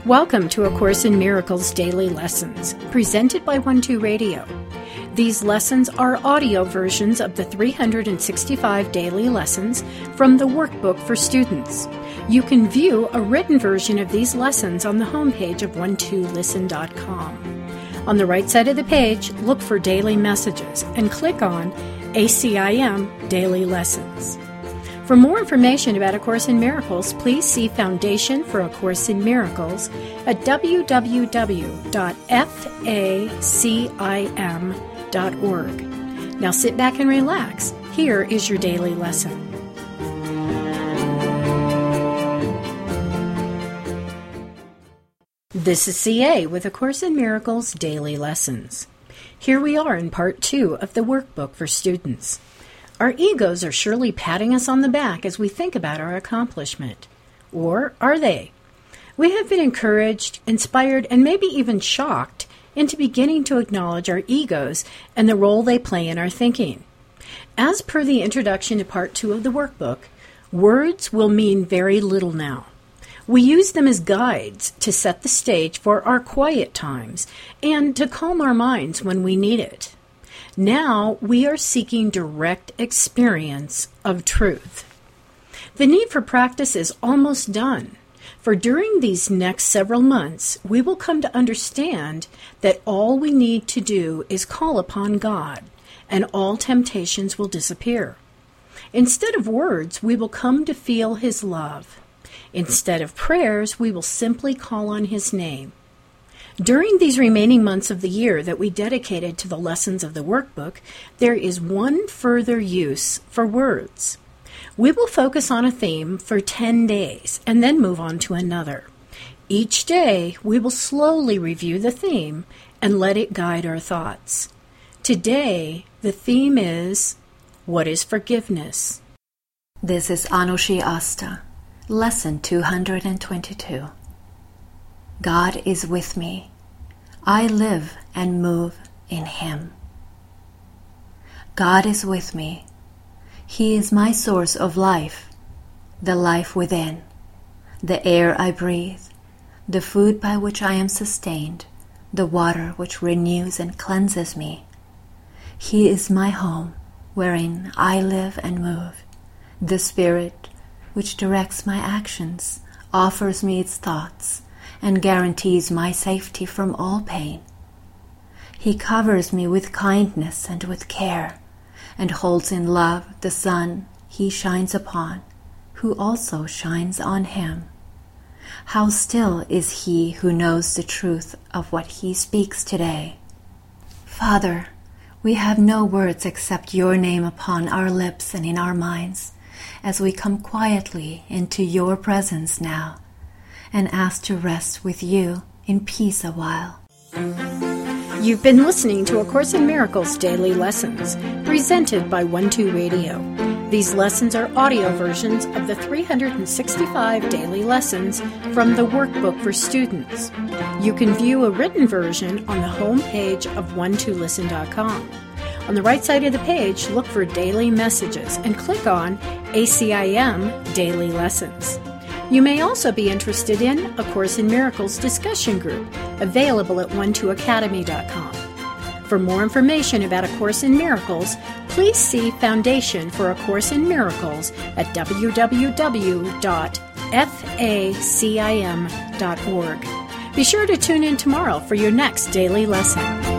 Welcome to A Course in Miracles Daily Lessons, presented by 12 Radio. These lessons are audio versions of the 365 daily lessons from the workbook for students. You can view a written version of these lessons on the homepage of 12listen.com. On the right side of the page, look for Daily Messages and click on ACIM Daily Lessons. For more information about A Course in Miracles, please see Foundation for A Course in Miracles at www.facim.org. Now sit back and relax. Here is your daily lesson. This is CA with A Course in Miracles Daily Lessons. Here we are in part 2 of the workbook for students. Our egos are surely patting us on the back as we think about our accomplishment. Or are they? We have been encouraged, inspired, and maybe even shocked into beginning to acknowledge our egos and the role they play in our thinking. As per the introduction to part 2 of the workbook, words will mean very little now. We use them as guides to set the stage for our quiet times and to calm our minds when we need it. Now we are seeking direct experience of truth. The need for practice is almost done, for during these next several months, we will come to understand that all we need to do is call upon God, and all temptations will disappear. Instead of words, we will come to feel His love. Instead of prayers, we will simply call on His name. During these remaining months of the year that we dedicated to the lessons of the workbook, there is one further use for words. We will focus on a theme for 10 days and then move on to another. Each day, we will slowly review the theme and let it guide our thoughts. Today, the theme is, what is forgiveness? This is Anushi Asta, Lesson 222. God is with me. I live and move in Him. God is with me. He is my source of life, the life within, the air I breathe, the food by which I am sustained, the water which renews and cleanses me. He is my home, wherein I live and move, the spirit which directs my actions, offers me its thoughts, and guarantees my safety from all pain. He covers me with kindness and with care, and holds in love the sun He shines upon, who also shines on him. How still is he who knows the truth of what He speaks today. Father, we have no words except Your name upon our lips and in our minds, as we come quietly into Your presence now, and ask to rest with You in peace a while. You've been listening to A Course in Miracles Daily Lessons, presented by 12 Radio. These lessons are audio versions of the 365 daily lessons from the workbook for students. You can view a written version on the home page of 12listen.com. On the right side of the page, look for Daily Messages and click on ACIM Daily Lessons. You may also be interested in A Course in Miracles discussion group, available at 12academy.com. For more information about A Course in Miracles, please see Foundation for A Course in Miracles at www.facim.org. Be sure to tune in tomorrow for your next daily lesson.